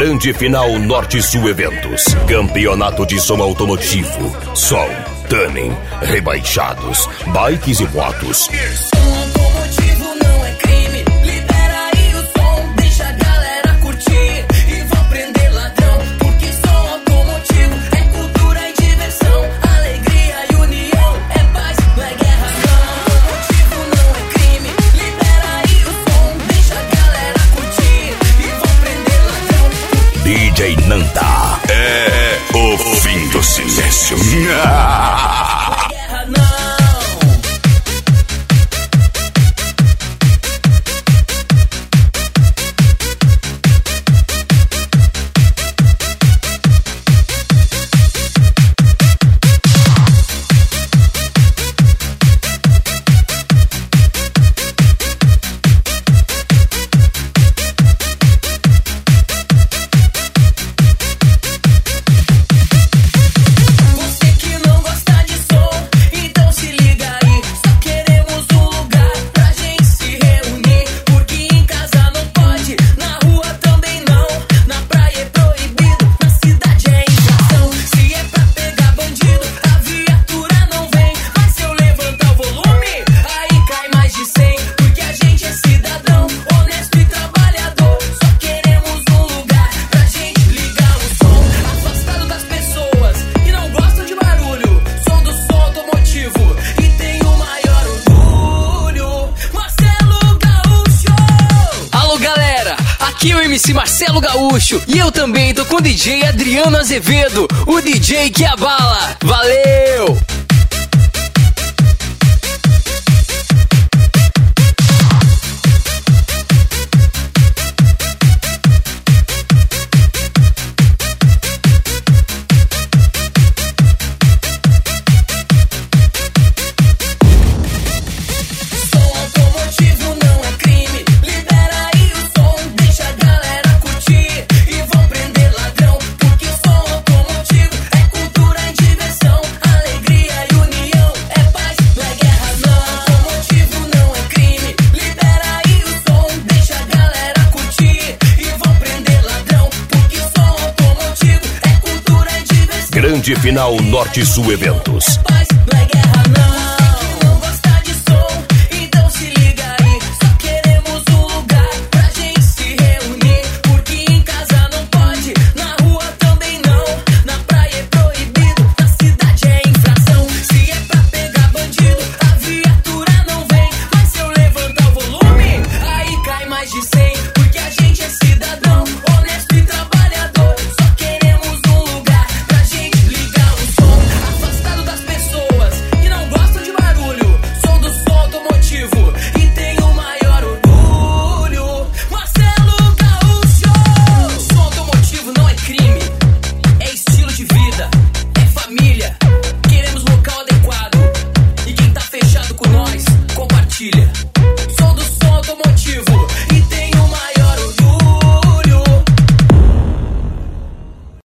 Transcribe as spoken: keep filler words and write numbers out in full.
Grande Final Norte-Sul Eventos. Campeonato de som automotivo. Som, tuning, rebaixados, bikes e motos. D J Nanta. É o fim do silêncio. Aqui é o M C Marcelo Gaúcho e eu também tô com o D J Adriano Azevedo, o D J que abala. Valeu! Grande Final Norte-Sul Eventos. Não é guerra, não.